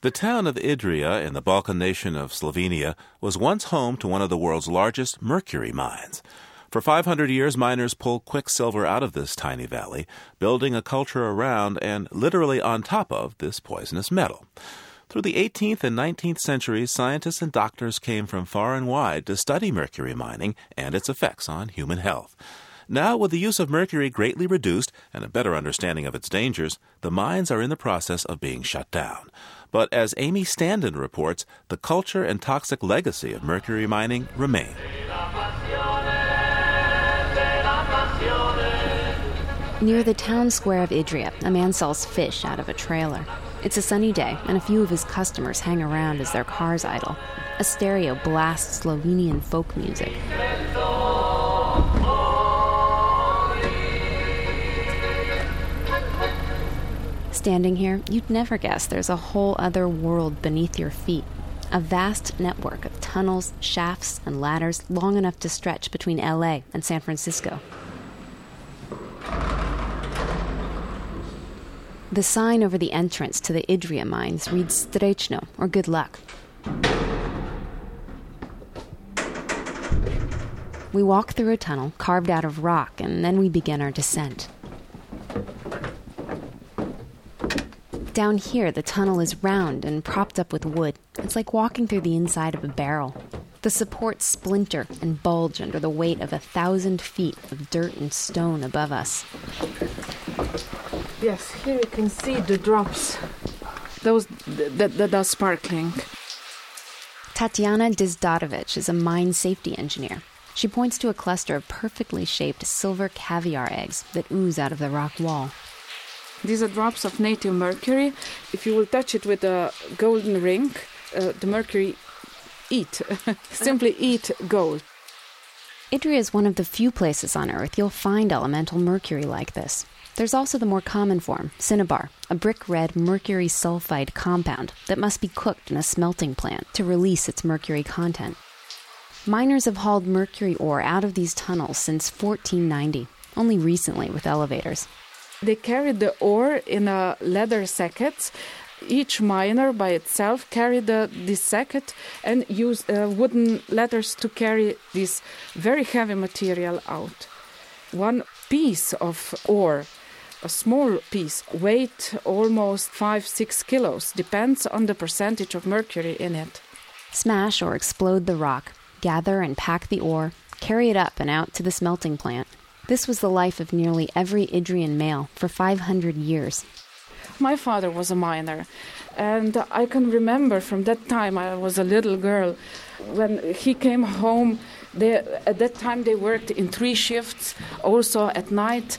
The town of Idrija in the Balkan nation of Slovenia was once home to one of the world's largest mercury mines. For 500 years, miners pulled quicksilver out of this tiny valley, building a culture around and literally on top of this poisonous metal. Through the 18th and 19th centuries, scientists and doctors came from far and wide to study mercury mining and its effects on human health. Now, with the use of mercury greatly reduced and a better understanding of its dangers, the mines are in the process of being shut down. But as Amy Standen reports, the culture and toxic legacy of mercury mining remain. Near the town square of Idrija, a man sells fish out of a trailer. It's a sunny day, and a few of his customers hang around as their cars idle. A stereo blasts Slovenian folk music. Standing here, you'd never guess there's a whole other world beneath your feet. A vast network of tunnels, shafts, and ladders long enough to stretch between LA and San Francisco. The sign over the entrance to the Idrija mines reads Srećno, or good luck. We walk through a tunnel carved out of rock, and then we begin our descent. Down here, the tunnel is round and propped up with wood. It's like walking through the inside of a barrel. The supports splinter and bulge under the weight of 1,000 feet of dirt and stone above us. Yes, here you can see the drops. Those that are sparkling. Tatiana Dizdarovic is a mine safety engineer. She points to a cluster of perfectly shaped silver caviar eggs that ooze out of the rock wall. These are drops of native mercury. If you will touch it with a golden ring, the mercury simply eat gold. Idrija is one of the few places on Earth you'll find elemental mercury like this. There's also the more common form, cinnabar, a brick-red mercury sulfide compound that must be cooked in a smelting plant to release its mercury content. Miners have hauled mercury ore out of these tunnels since 1490, only recently with elevators. They carried the ore in a leather sackets. Each miner by itself carried this sacket and used wooden ladders to carry this very heavy material out. One piece of ore, a small piece, weighed almost 5-6 kilos, depends on the percentage of mercury in it. Smash or explode the rock, gather and pack the ore, carry it up and out to the smelting plant. This was the life of nearly every Idrian male for 500 years. My father was a miner, and I can remember from that time, I was a little girl, when he came home, at that time they worked in 3 shifts, also at night.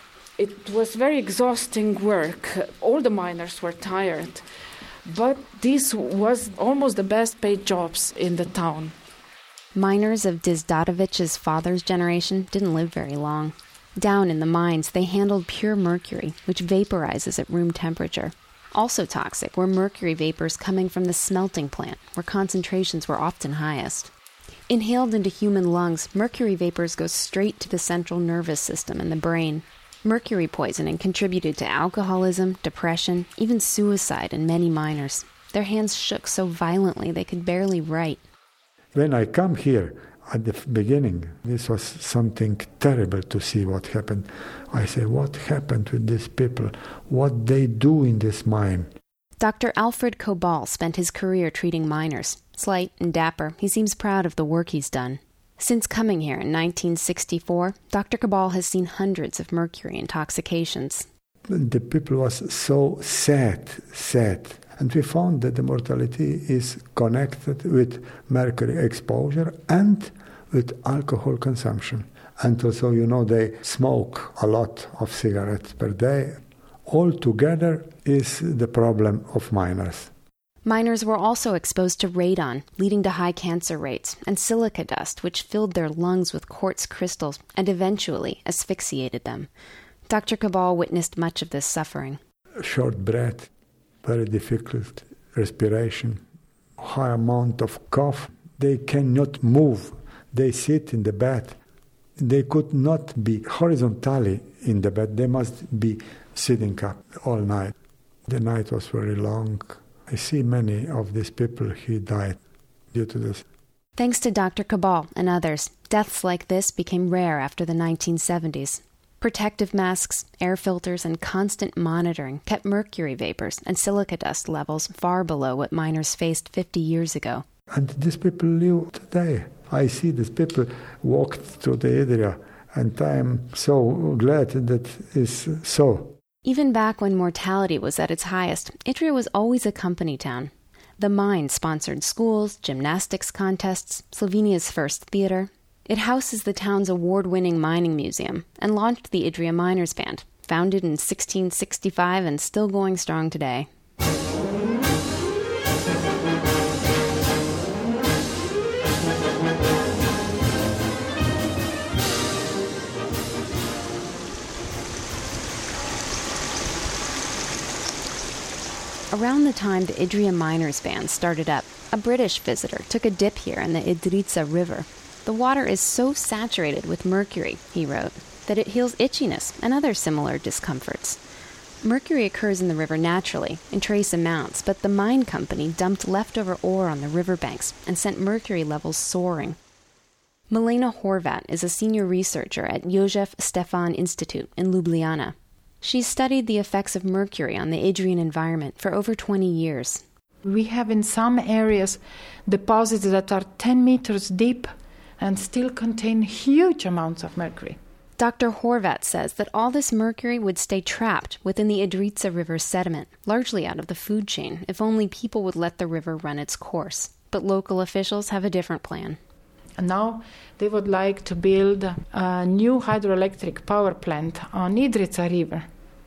It was very exhausting work. All the miners were tired, but this was almost the best paid jobs in the town. Miners of Dizdarovic's father's generation didn't live very long. Down in the mines, they handled pure mercury, which vaporizes at room temperature. Also toxic were mercury vapors coming from the smelting plant, where concentrations were often highest. Inhaled into human lungs, mercury vapors go straight to the central nervous system and the brain. Mercury poisoning contributed to alcoholism, depression, even suicide in many miners. Their hands shook so violently they could barely write. When I come here, at the beginning, this was something terrible to see what happened. I say, what happened with these people? What they do in this mine? Dr. Alfred Kobal spent his career treating miners. Slight and dapper, he seems proud of the work he's done. Since coming here in 1964, Dr. Kobal has seen hundreds of mercury intoxications. The people was so sad. And we found that the mortality is connected with mercury exposure and with alcohol consumption. And also, they smoke a lot of cigarettes per day. All together is the problem of miners. Miners were also exposed to radon, leading to high cancer rates, and silica dust, which filled their lungs with quartz crystals and eventually asphyxiated them. Dr. Kobal witnessed much of this suffering. Short breath, very difficult respiration, high amount of cough. They cannot move. They sit in the bed. They could not be horizontally in the bed. They must be sitting up all night. The night was very long. I see many of these people who died due to this. Thanks to Dr. Cabal and others, deaths like this became rare after the 1970s. Protective masks, air filters, and constant monitoring kept mercury vapors and silica dust levels far below what miners faced 50 years ago. And these people live today. I see these people walked through the area, and I'm so glad that is so. Even back when mortality was at its highest, Idria was always a company town. The mine sponsored schools, gymnastics contests, Slovenia's first theater. It houses the town's award-winning mining museum and launched the Idria Miners Band, founded in 1665 and still going strong today. Around the time the Idria Miners Band started up, a British visitor took a dip here in the Idrica River. The water is so saturated with mercury, he wrote, that it heals itchiness and other similar discomforts. Mercury occurs in the river naturally, in trace amounts, but the mine company dumped leftover ore on the riverbanks and sent mercury levels soaring. Milena Horvat is a senior researcher at Jozef Stefan Institute in Ljubljana. She's studied the effects of mercury on the Idrian environment for over 20 years. We have in some areas deposits that are 10 meters deep and still contain huge amounts of mercury. Dr. Horvat says that all this mercury would stay trapped within the Idrica River sediment, largely out of the food chain, if only people would let the river run its course. But local officials have a different plan. And now they would like to build a new hydroelectric power plant on Idrica River.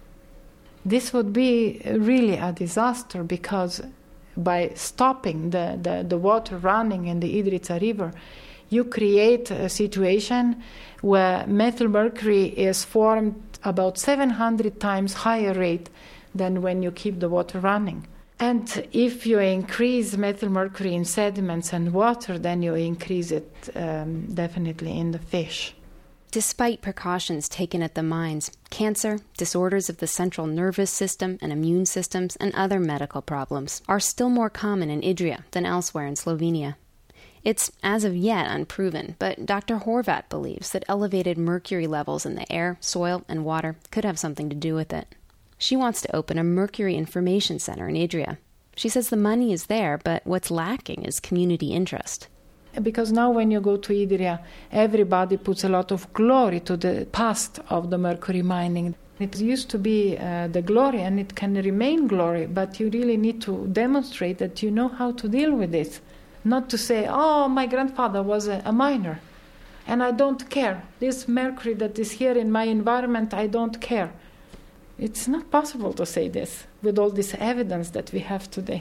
This would be really a disaster because by stopping the water running in the Idrica River, you create a situation where methyl mercury is formed about 700 times higher rate than when you keep the water running. And if you increase methyl mercury in sediments and water, then you increase it definitely in the fish. Despite precautions taken at the mines, cancer, disorders of the central nervous system and immune systems, and other medical problems are still more common in Idria than elsewhere in Slovenia. It's as of yet unproven, but Dr. Horvat believes that elevated mercury levels in the air, soil, and water could have something to do with it. She wants to open a mercury information center in Idria. She says the money is there, but what's lacking is community interest. Because now when you go to Idria, everybody puts a lot of glory to the past of the mercury mining. It used to be the glory, and it can remain glory, but you really need to demonstrate that you know how to deal with it. Not to say, oh, my grandfather was a miner, and I don't care. This mercury that is here in my environment, I don't care. It's not possible to say this with all this evidence that we have today.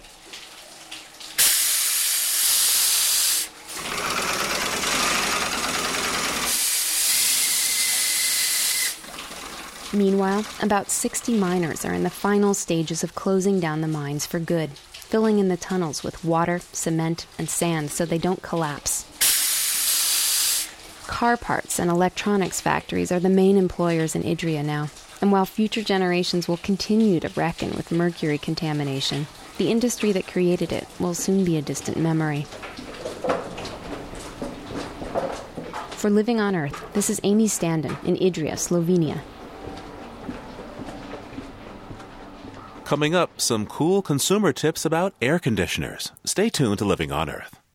Meanwhile, about 60 miners are in the final stages of closing down the mines for good, filling in the tunnels with water, cement, and sand so they don't collapse. Car parts and electronics factories are the main employers in Idria now, and while future generations will continue to reckon with mercury contamination, the industry that created it will soon be a distant memory. For Living on Earth, this is Amy Standen in Idria, Slovenia. Coming up, some cool consumer tips about air conditioners. Stay tuned to Living on Earth.